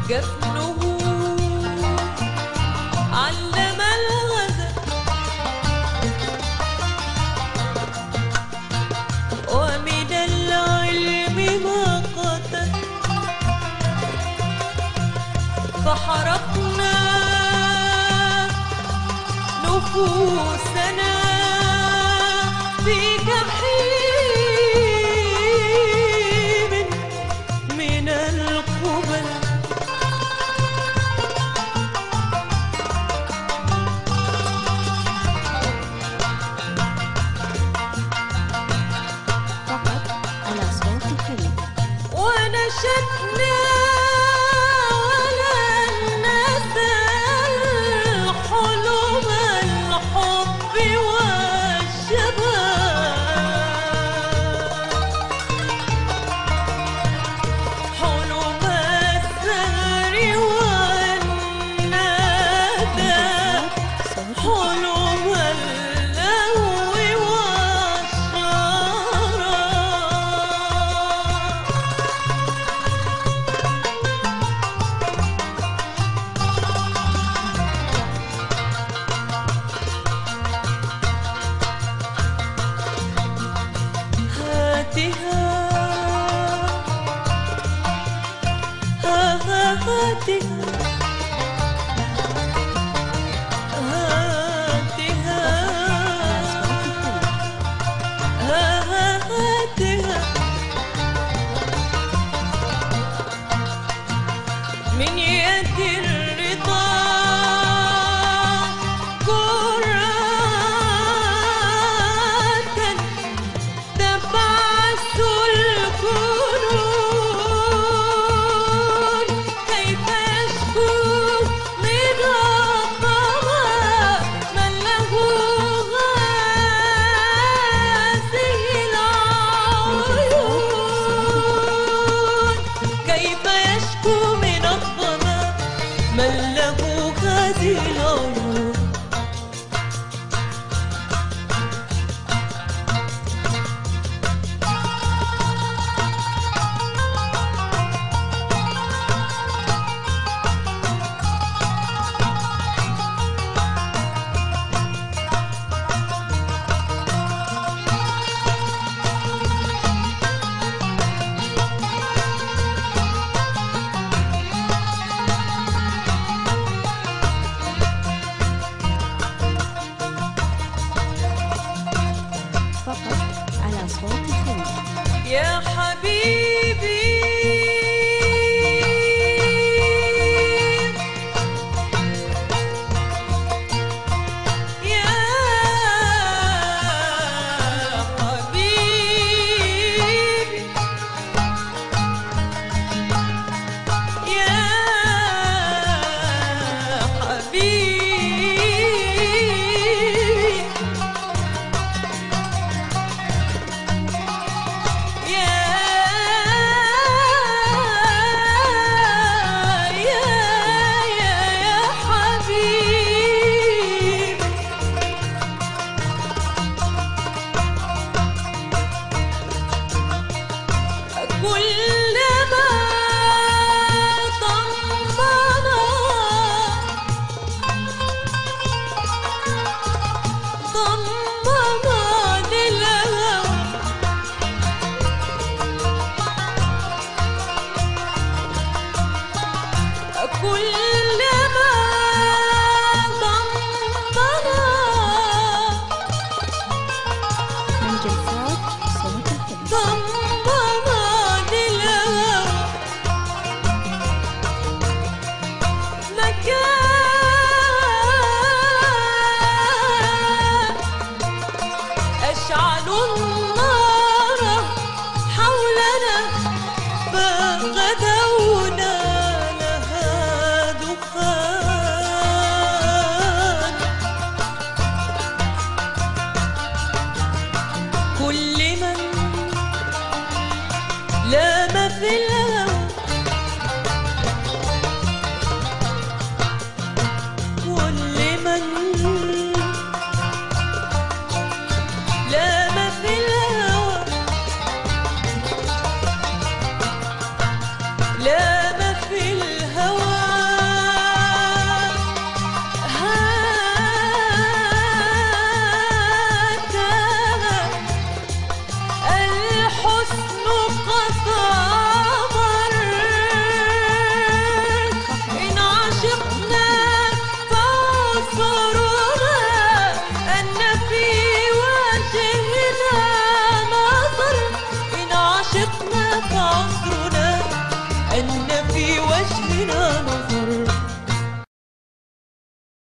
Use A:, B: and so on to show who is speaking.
A: جفنه علم الغزل ومن العلم ما قتل فحرقنا نفوسنا في جحيم من القبل
B: فقط على صوت الحلم
A: ونشدنا ولن نزال حلم الحب والشباب حلم السهر والندى حلم اللهو من يد الرضا كرة تبعث الكنون كيف يشكو من الظما من له هذه العيون كيف يشكو من الظما من له هذه العيون
B: فقط على صوت الحلم
A: يا حبيبي يا حبيبي يا حبيبي كلما ضمنا
B: من جلسات صوت الحلم
A: ضمنا للهوى مكان أشعلوا النار حولنا فغدونا كل من لام في الهوى كل من لام في الهوى لام في الهوى أن في وجهنا